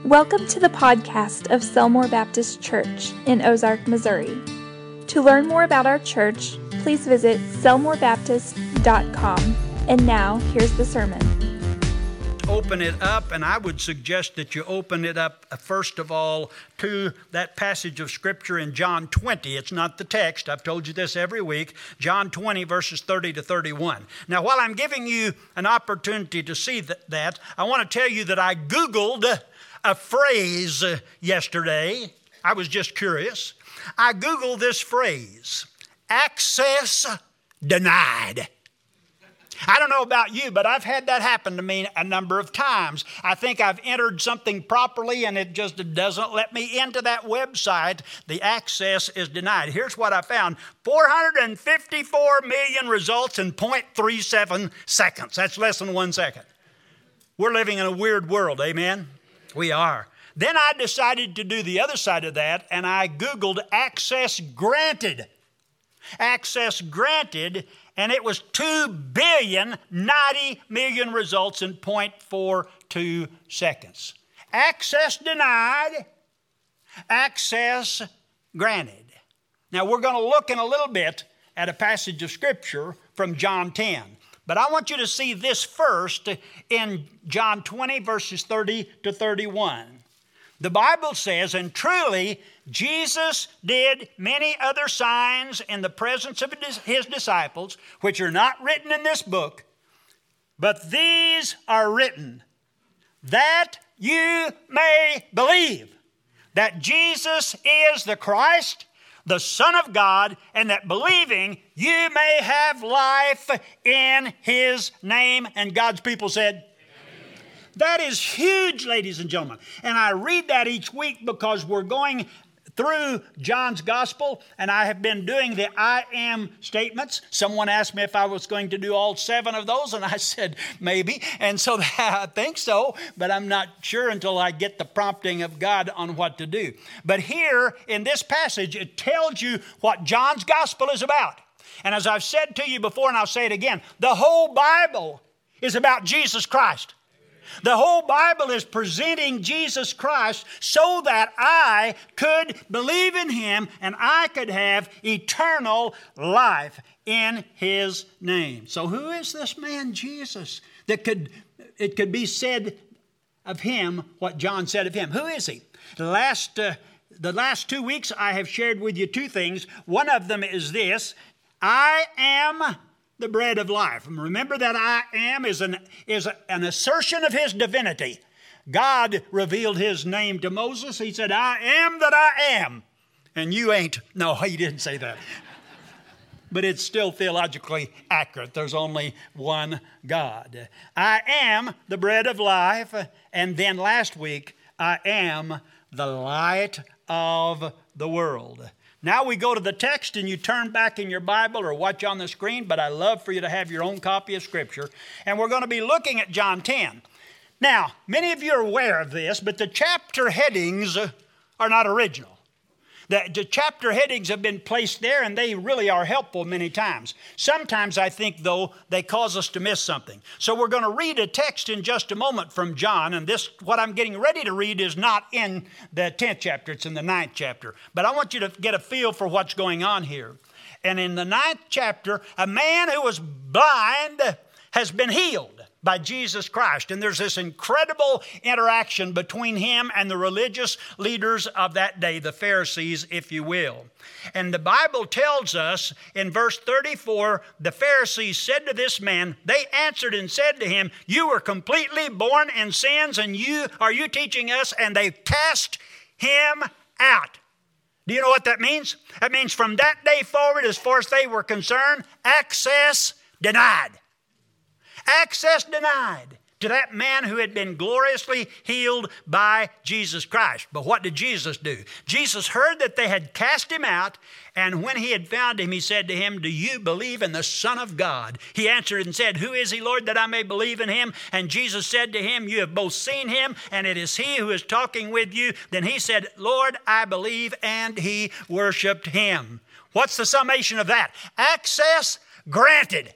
Welcome to the podcast of Selmore Baptist Church in Ozark, Missouri. To learn more about our church, please visit selmorebaptist.com. And now, here's the sermon. Open it up, and I would suggest that you open it up, first of all, to that passage of Scripture in John 20. It's not the text. I've told you this every week. John 20, verses 30 to 31. Now, while I'm giving you an opportunity to see that, I want to tell you that I Googled a phrase yesterday. I was just curious. I Googled this phrase, access denied. I don't know about you, but I've had that happen to me a number of times. I think I've entered something properly and it just doesn't let me into that website. The access is denied. Here's what I found. 454 million results in 0.37 seconds. That's less than 1 second. We're living in a weird world, amen? We are. Then I decided to do the other side of that, and I Googled access granted. Access granted, and it was 2,090,000,000 results in 0.42 seconds. Access denied, access granted. Now we're going to look in a little bit at a passage of Scripture from John 10. But I want you to see this first in John 20, verses 30 to 31. The Bible says, and truly, Jesus did many other signs in the presence of his disciples, which are not written in this book, but these are written, that you may believe that Jesus is the Christ, the Son of God, and that believing you may have life in His name. And God's people said, amen. That is huge, ladies and gentlemen. And I read that each week because we're going through John's Gospel, and I have been doing the I am statements. Someone asked me if I was going to do all 7 of those, and I said maybe. And so I think so, but I'm not sure until I get the prompting of God on what to do. But here in this passage, it tells you what John's Gospel is about. And as I've said to you before, and I'll say it again, the whole Bible is about Jesus Christ. The whole Bible is presenting Jesus Christ so that I could believe in Him and I could have eternal life in His name. So who is this man Jesus that it could be said of Him what John said of Him? Who is He? The last 2 weeks I have shared with you 2 things. One of them is this: I am the bread of life. And remember that I am is an assertion of His divinity. God revealed His name to Moses. He said, I am that I am. And you ain't. No, He didn't say that. But it's still theologically accurate. There's only one God. I am the bread of life. And then last week, I am the light of the world. Now we go to the text and you turn back in your Bible or watch on the screen, but I love for you to have your own copy of Scripture. And we're going to be looking at John 10. Now, many of you are aware of this, but the chapter headings are not original. The chapter headings have been placed there, and they really are helpful many times. Sometimes I think, though, they cause us to miss something. So we're going to read a text in just a moment from John, and this, what I'm getting ready to read, is not in the 10th chapter. It's in the 9th chapter. But I want you to get a feel for what's going on here. And in the 9th chapter, a man who was blind has been healed by Jesus Christ. And there's this incredible interaction between him and the religious leaders of that day, the Pharisees, if you will. And the Bible tells us in verse 34, the Pharisees said to this man, they answered and said to him, you were completely born in sins, and are you teaching us? And they cast him out. Do you know what that means? That means from that day forward, as far as they were concerned, access denied. Access denied to that man who had been gloriously healed by Jesus Christ. But what did Jesus do? Jesus heard that they had cast him out, and when he had found him, he said to him, do you believe in the Son of God? He answered and said, who is he, Lord, that I may believe in him? And Jesus said to him, you have both seen him, and it is he who is talking with you. Then he said, Lord, I believe, and he worshiped him. What's the summation of that? Access granted.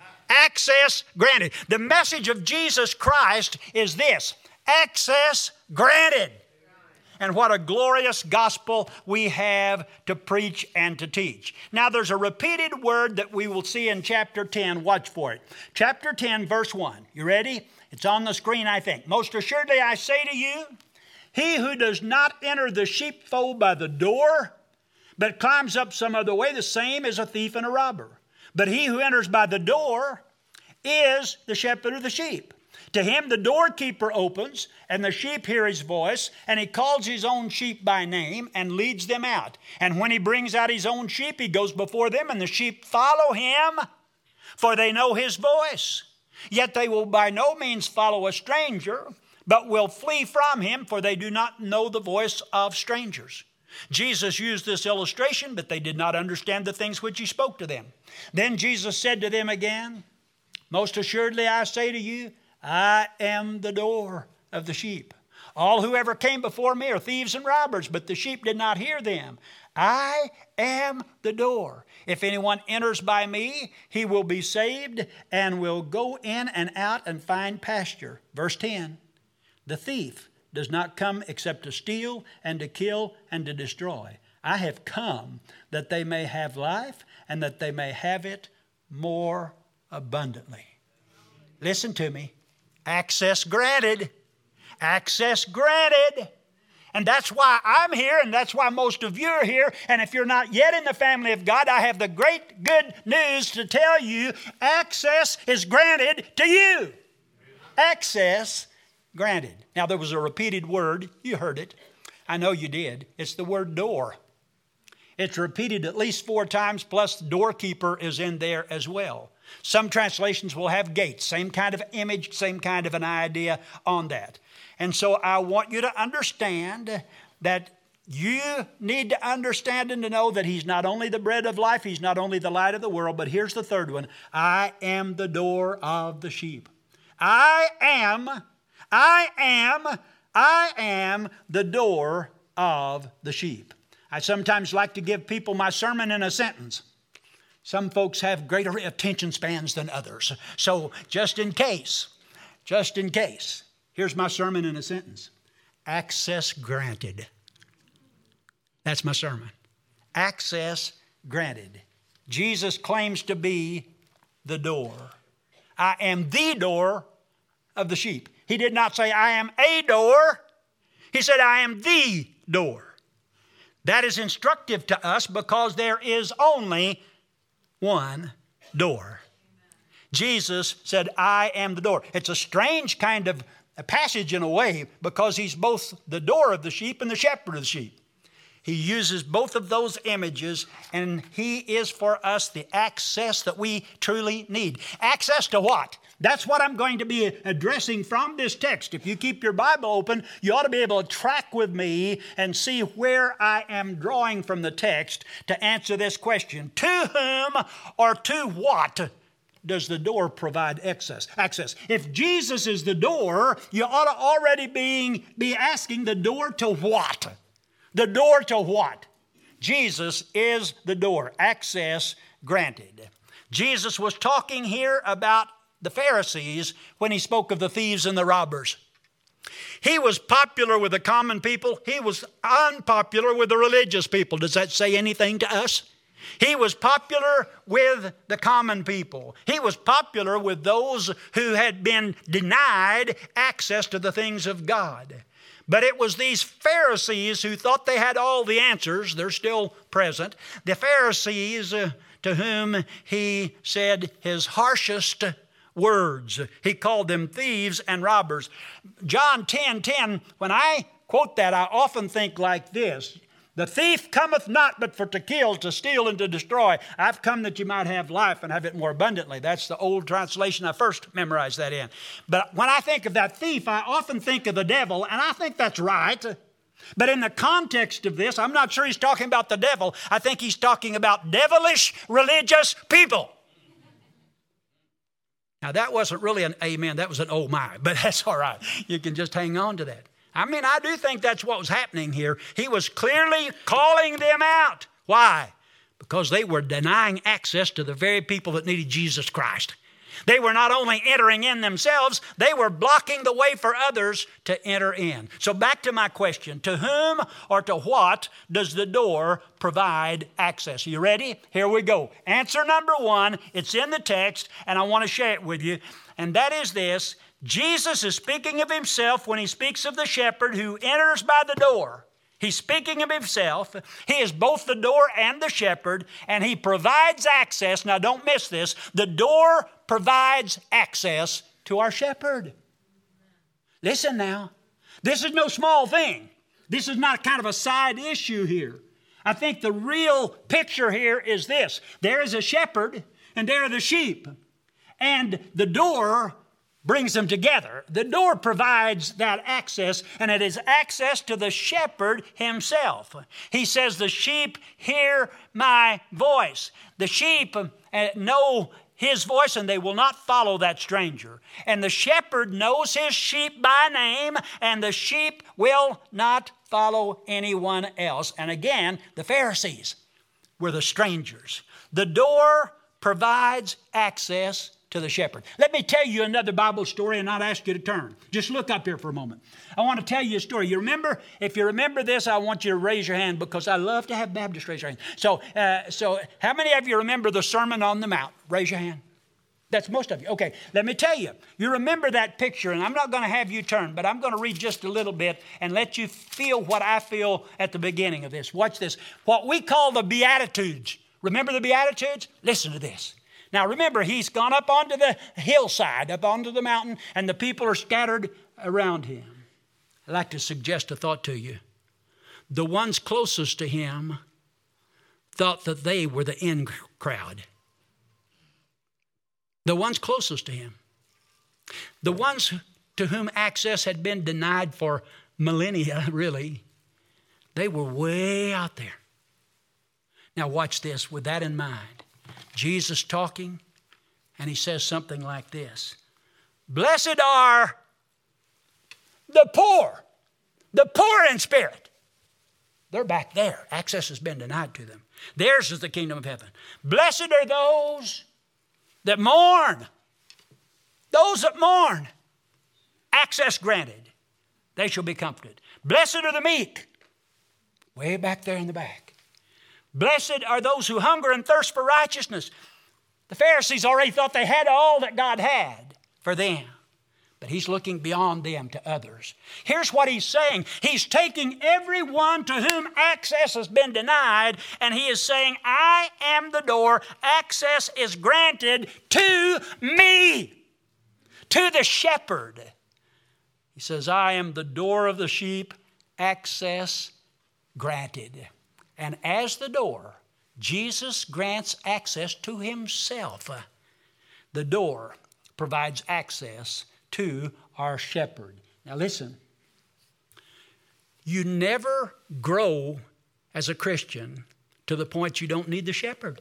Access granted. The message of Jesus Christ is this: access granted. And what a glorious gospel we have to preach and to teach. Now there's a repeated word that we will see in chapter 10. Watch for it. Chapter 10, verse 1. You ready? It's on the screen, I think. Most assuredly I say to you, he who does not enter the sheepfold by the door, but climbs up some other way, the same is a thief and a robber. But he who enters by the door is the shepherd of the sheep. To him the doorkeeper opens, and the sheep hear his voice, and he calls his own sheep by name and leads them out. And when he brings out his own sheep, he goes before them, and the sheep follow him, for they know his voice. Yet they will by no means follow a stranger, but will flee from him, for they do not know the voice of strangers. Jesus used this illustration, but they did not understand the things which he spoke to them. Then Jesus said to them again, most assuredly I say to you, I am the door of the sheep. All who ever came before me are thieves and robbers, but the sheep did not hear them. I am the door. If anyone enters by me, he will be saved and will go in and out and find pasture. Verse 10, the thief does not come except to steal and to kill and to destroy. I have come that they may have life and that they may have it more abundantly. Listen to me. Access granted. Access granted. And that's why I'm here, and that's why most of you are here. And if you're not yet in the family of God, I have the great good news to tell you. Access is granted to you. Access granted. Now, there was a repeated word. You heard it. I know you did. It's the word door. It's repeated at least 4 times, plus the doorkeeper is in there as well. Some translations will have gates, same kind of image, same kind of an idea on that. And so I want you to understand that you need to understand and to know that he's not only the bread of life, he's not only the light of the world, but here's the third one. I am the door of the sheep. I am the door of the sheep. I sometimes like to give people my sermon in a sentence. Some folks have greater attention spans than others. So just in case, here's my sermon in a sentence. Access granted. That's my sermon. Access granted. Jesus claims to be the door. I am the door of the sheep. He did not say, I am a door. He said, I am the door. That is instructive to us because there is only one door. Jesus said, I am the door. It's a strange kind of a passage in a way because he's both the door of the sheep and the shepherd of the sheep. He uses both of those images, and he is for us the access that we truly need. Access to what? That's what I'm going to be addressing from this text. If you keep your Bible open, you ought to be able to track with me and see where I am drawing from the text to answer this question. To whom or to what does the door provide access? If Jesus is the door, you ought to already be asking the door to what? The door to what? Jesus is the door. Access granted. Jesus was talking here about the Pharisees when he spoke of the thieves and the robbers. He was popular with the common people. He was unpopular with the religious people. Does that say anything to us? He was popular with the common people. He was popular with those who had been denied access to the things of God. But it was these Pharisees who thought they had all the answers. They're still present. The Pharisees to whom he said his harshest words. He called them thieves and robbers. John 10:10, when I quote that, I often think like this. The thief cometh not but for to kill, to steal, and to destroy. I've come that you might have life and have it more abundantly. That's the old translation I first memorized that in. But when I think of that thief, I often think of the devil, and I think that's right. But in the context of this, I'm not sure he's talking about the devil. I think he's talking about devilish religious people. Now, that wasn't really an amen. That was an oh my, but that's all right. You can just hang on to that. I mean, I do think that's what was happening here. He was clearly calling them out. Why? Because they were denying access to the very people that needed Jesus Christ. They were not only entering in themselves, they were blocking the way for others to enter in. So back to my question, to whom or to what does the door provide access? Are you ready? Here we go. Answer number one, it's in the text, and I want to share it with you, and that is this. Jesus is speaking of himself when he speaks of the shepherd who enters by the door. He's speaking of himself. He is both the door and the shepherd, and he provides access. Now, don't miss this. The door provides access to our shepherd. Listen now. This is no small thing. This is not kind of a side issue here. I think the real picture here is this. There is a shepherd, and there are the sheep. And the door brings them together. The door provides that access, and it is access to the shepherd himself. He says, the sheep hear my voice. The sheep know his voice, and they will not follow that stranger. And the shepherd knows his sheep by name, and the sheep will not follow anyone else. And again, the Pharisees were the strangers. The door provides access to the shepherd. Let me tell you another Bible story and not ask you to turn. Just look up here for a moment. I want to tell you a story. You remember? If you remember this, I want you to raise your hand because I love to have Baptists raise their hand. So how many of you remember the Sermon on the Mount? Raise your hand. That's most of you. Okay, let me tell you. You remember that picture, and I'm not going to have you turn, but I'm going to read just a little bit and let you feel what I feel at the beginning of this. Watch this. What we call the Beatitudes. Remember the Beatitudes? Listen to this. Now remember, he's gone up onto the hillside, up onto the mountain, and the people are scattered around him. I'd like to suggest a thought to you. The ones closest to him thought that they were the in crowd. The ones closest to him. The ones to whom access had been denied for millennia, really, they were way out there. Now watch this with that in mind. Jesus talking, and he says something like this. Blessed are the poor in spirit. They're back there. Access has been denied to them. Theirs is the kingdom of heaven. Blessed are those that mourn. Those that mourn. Access granted. They shall be comforted. Blessed are the meek. Way back there in the back. Blessed are those who hunger and thirst for righteousness. The Pharisees already thought they had all that God had for them. But he's looking beyond them to others. Here's what he's saying. He's taking everyone to whom access has been denied, and he is saying, I am the door. Access is granted to me, to the shepherd. He says, I am the door of the sheep. Access granted. And as the door, Jesus grants access to himself. The door provides access to our shepherd. Now listen, you never grow as a Christian to the point you don't need the shepherd.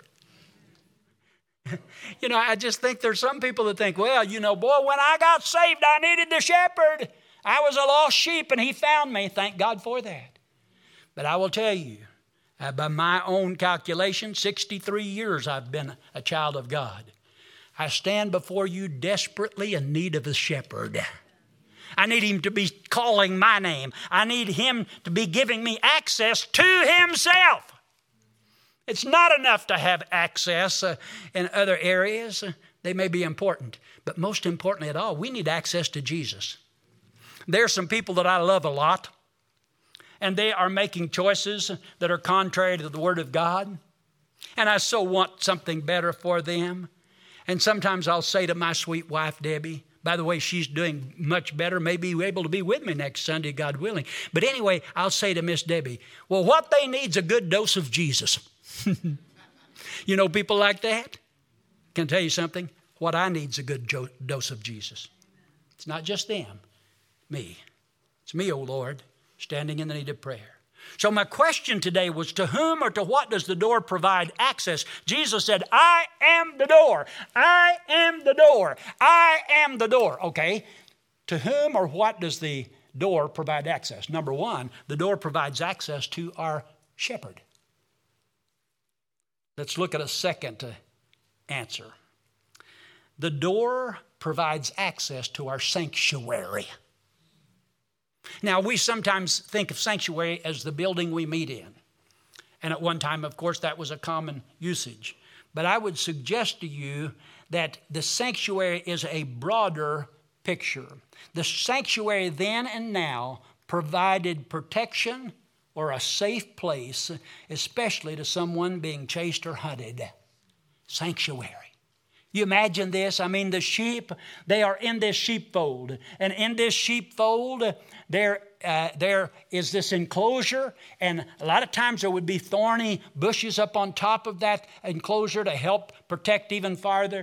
I just think there's some people that think, well, boy, when I got saved, I needed the shepherd. I was a lost sheep and he found me. Thank God for that. But I will tell you, by my own calculation, 63 years I've been a child of God. I stand before you desperately in need of a shepherd. I need him to be calling my name. I need him to be giving me access to himself. It's not enough to have access in other areas. They may be important. But most importantly at all, we need access to Jesus. There are some people that I love a lot, and they are making choices that are contrary to the Word of God. And I so want something better for them. And sometimes I'll say to my sweet wife, Debbie, by the way, she's doing much better, maybe able to be with me next Sunday, God willing. But anyway, I'll say to Miss Debbie, well, what they need is a good dose of Jesus. You know people like that? Can I tell you something? What I need is a good dose of Jesus. It's not just them, me. It's me, O Lord, standing in the need of prayer. So my question today was, to whom or to what does the door provide access? Jesus said, I am the door. I am the door. I am the door. Okay, to whom or what does the door provide access? Number one, the door provides access to our shepherd. Let's look at a second answer. The door provides access to our sanctuary. Now, we sometimes think of sanctuary as the building we meet in. And at one time, of course, that was a common usage. But I would suggest to you that the sanctuary is a broader picture. The sanctuary then and now provided protection or a safe place, especially to someone being chased or hunted. Sanctuary. You imagine this? I mean, the sheep, they are in this sheepfold. And in this sheepfold, there is this enclosure. And a lot of times there would be thorny bushes up on top of that enclosure to help protect even further.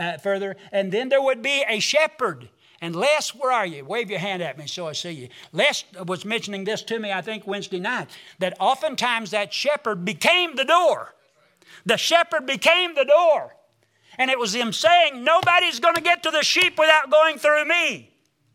And then there would be a shepherd. And Les, where are you? Wave your hand at me so I see you. Les was mentioning this to me, I think, Wednesday night, that oftentimes that shepherd became the door. The shepherd became the door. And it was him saying, nobody's going to get to the sheep without going through me.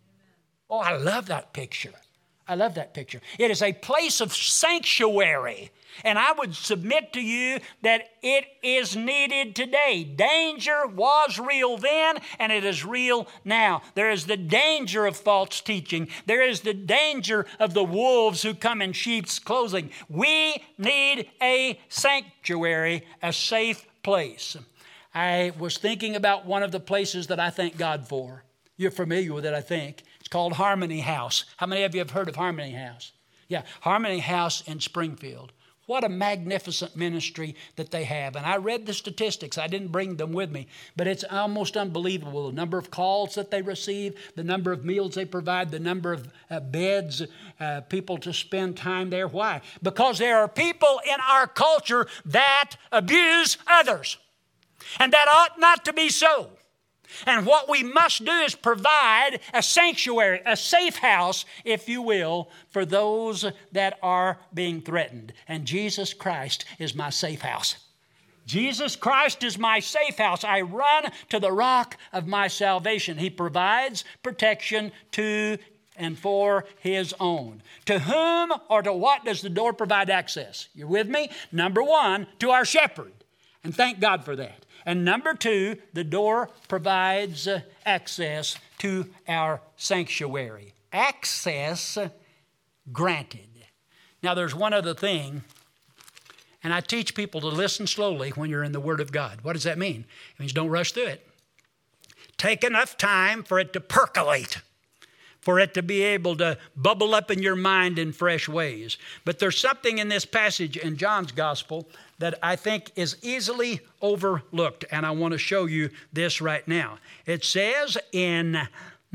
Oh, I love that picture. I love that picture. It is a place of sanctuary. And I would submit to you that it is needed today. Danger was real then, and it is real now. There is the danger of false teaching. There is the danger of the wolves who come in sheep's clothing. We need a sanctuary, a safe place. I was thinking about one of the places that I thank God for. You're familiar with it, I think. It's called Harmony House. How many of you have heard of Harmony House? Yeah, Harmony House in Springfield. What a magnificent ministry that they have. And I read the statistics. I didn't bring them with me. But it's almost unbelievable. The number of calls that they receive, the number of meals they provide, the number of beds, people to spend time there. Why? Because there are people in our culture that abuse others. And that ought not to be so. And what we must do is provide a sanctuary, a safe house, if you will, for those that are being threatened. And Jesus Christ is my safe house. Jesus Christ is my safe house. I run to the rock of my salvation. He provides protection to and for His own. To whom or to what does the door provide access? You with me? Number one, to our shepherd. And thank God for that. And number two, the door provides access to our sanctuary. Access granted. Now there's one other thing, and I teach people to listen slowly when you're in the Word of God. What does that mean? It means don't rush through it. Take enough time for it to percolate, for it to be able to bubble up in your mind in fresh ways. But there's something in this passage in John's Gospel that I think is easily overlooked, and I want to show you this right now. It says in, let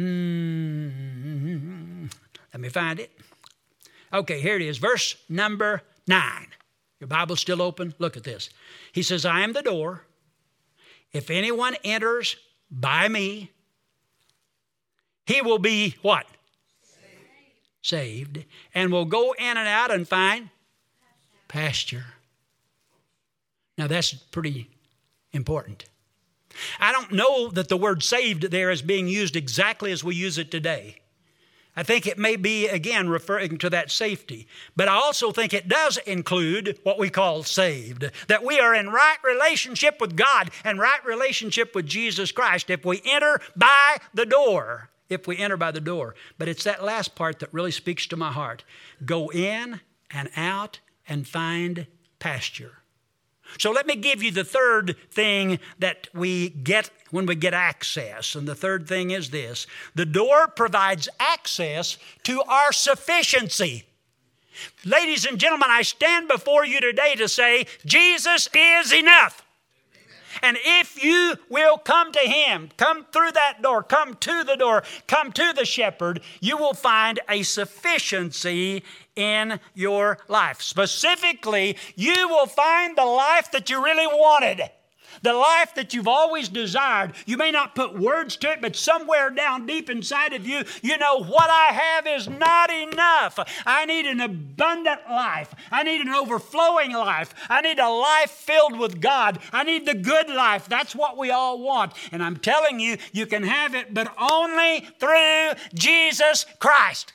me find it. Okay, here it is, verse number 9. Your Bible's still open? Look at this. He says, I am the door. If anyone enters by me, he will be what? Saved. And will go in and out and find pasture. Now that's pretty important. I don't know that the word saved there is being used exactly as we use it today. I think it may be, again, referring to that safety. But I also think it does include what we call saved. That we are in right relationship with God and right relationship with Jesus Christ if we enter by the door. If we enter by the door. But it's that last part that really speaks to my heart. Go in and out and find pasture. So let me give you the third thing that we get when we get access. And the third thing is this. The door provides access to our sufficiency. Ladies and gentlemen, I stand before you today to say, Jesus is enough. And if you will come to Him, come through that door, come to the door, come to the shepherd, you will find a sufficiency in your life. Specifically, you will find the life that you really wanted. The life that you've always desired. You may not put words to it, but somewhere down deep inside of you, you know what I have is not enough. I need an abundant life. I need an overflowing life. I need a life filled with God. I need the good life. That's what we all want. And I'm telling you, you can have it, but only through Jesus Christ.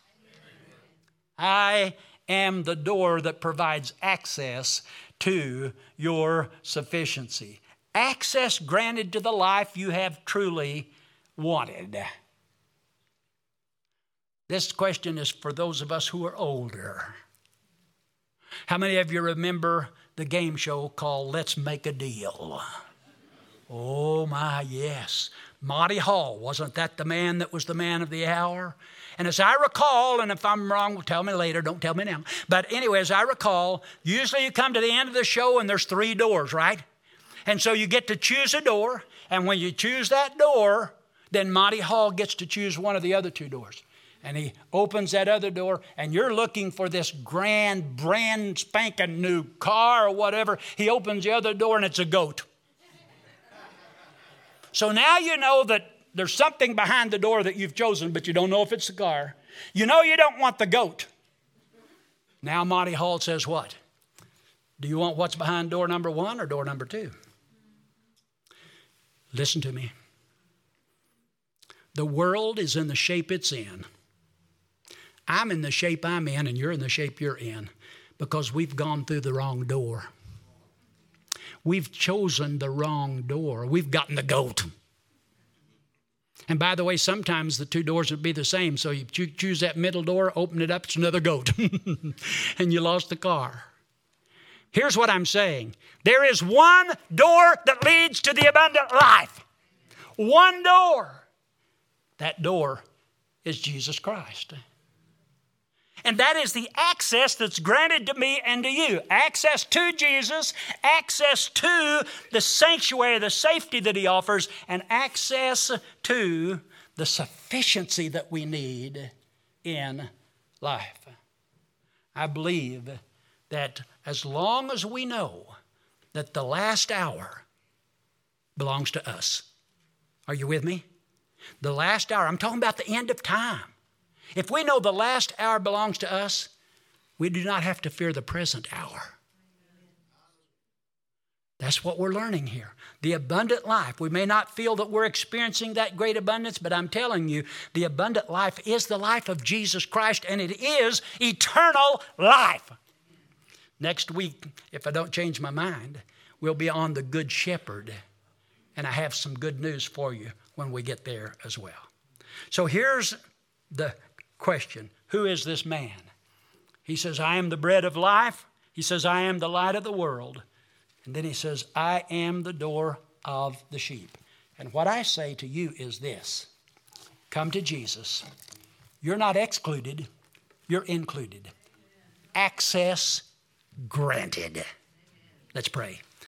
I am the door that provides access to your sufficiency. Access granted to the life you have truly wanted. This question is for those of us who are older. How many of you remember the game show called Let's Make a Deal? Oh my, yes. Monty Hall, wasn't that the man that was the man of the hour? And as I recall, and if I'm wrong, tell me later, don't tell me now. But anyway, as I recall, usually you come to the end of the show and there's 3 doors, right? And so you get to choose a door, and when you choose that door, then Monty Hall gets to choose one of the other 2 doors. And he opens that other door, and you're looking for this grand, brand spanking new car or whatever. He opens the other door, and it's a goat. So now you know that there's something behind the door that you've chosen, but you don't know if it's the car. You know you don't want the goat. Now Monty Hall says what? Do you want what's behind door number 1 or door number 2? Listen to me. The world is in the shape it's in. I'm in the shape I'm in, and you're in the shape you're in because we've gone through the wrong door. We've chosen the wrong door. We've gotten the goat. And by the way, sometimes the 2 doors would be the same. So you choose that middle door, open it up, it's another goat. And you lost the car. Here's what I'm saying. There is one door that leads to the abundant life. One door. That door is Jesus Christ. And that is the access that's granted to me and to you. Access to Jesus, access to the sanctuary, the safety that he offers, and access to the sufficiency that we need in life. I believe that as long as we know that the last hour belongs to us. Are you with me? The last hour. I'm talking about the end of time. If we know the last hour belongs to us, we do not have to fear the present hour. That's what we're learning here. The abundant life. We may not feel that we're experiencing that great abundance, but I'm telling you, the abundant life is the life of Jesus Christ, and it is eternal life. Next week, if I don't change my mind, we'll be on the Good Shepherd, and I have some good news for you when we get there as well. So here's the question. Who is this man? He says, I am the bread of life. He says, I am the light of the world. And then he says, I am the door of the sheep. And what I say to you is this. Come to Jesus. You're not excluded. You're included. Access granted. Let's pray.